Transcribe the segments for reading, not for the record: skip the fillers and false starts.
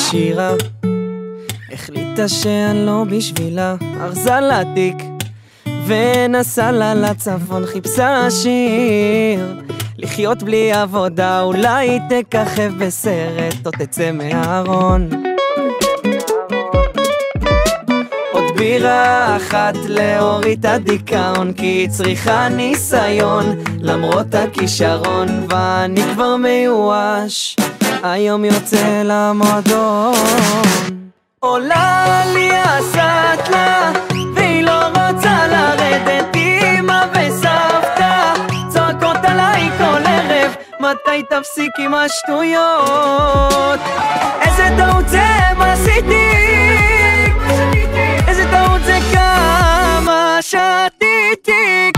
שירה החליטה שאני לא בשבילה, ארזה לה תיק ונסעה לה לצפון, חיפשה שיר לחיות בלי עבודה, אולי תככב בסרט או תצא מהארון. עוד בירה אחת להוריד את הדיכאון, כי היא צריכה ניסיון למרות הכישרון, ואני כבר מיואש, היום יוצא למועדון. עולה לי הסטלה והיא לא רוצה לרדת, אמא וסבתא צועקות עליי כל ערב, מתי תפסיק עם השטויות? איזה טעות זה מה עשיתי, איזה טעות זה כמה שתיתי.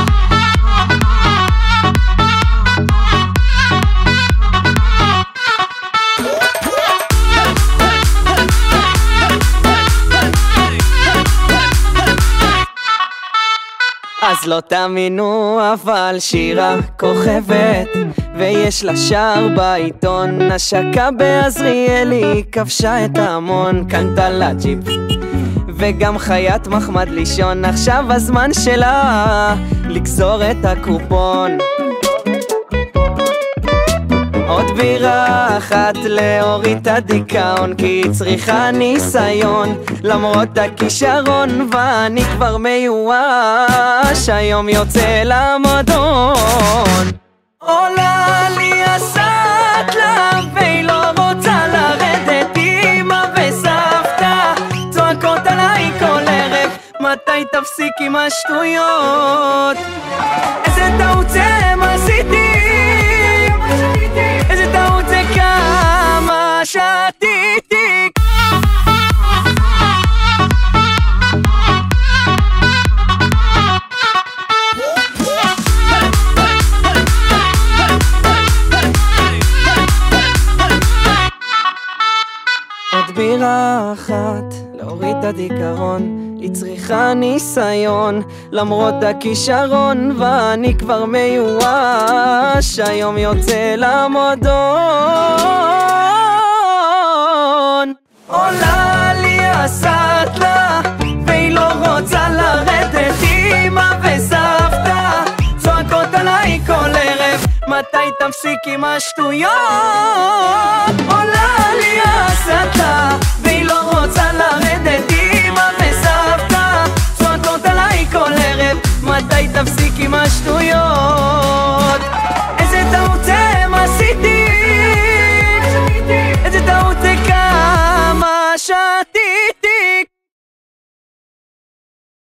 אז לא תאמינו, אבל שירה כוכבת ויש לה שער בעיתון, השקה בעזריאלי כבשה את ההמון, קנתה לה ג'יפ וגם חיית מחמד לישון, עכשיו הזמן שלה לגזור את הקופון. עוד בירה אחת להוריד את הדיכאון, כי היא צריכה ניסיון למרות הכישרון, ואני כבר מיואש, היום יוצא למועדון. עולה לי הסטלה והיא לא רוצה לרדת, אמא וסבתא צועקות עליי כל ערב, מתי תפסיק עם השטויות? איזה טעות זה מה עשיתי, איזה טעות זה כמה שתיתי. עוד בירה אחת להוריד את הדיכאון, היא צריכה ניסיון למרות הכישרון, ואני כבר מיואש, היום יוצא למועדון. עולה לי הסטלה והיא לא רוצה לרדת, אמא וסבתא צועקות עליי כל ערב, מתי תפסיק עם השטויות? עולה לי הסטלה והיא לא רוצה לרדת, אמא וסבתא צועקות עליי כל ערב, מתי תפסיק עם השטויות?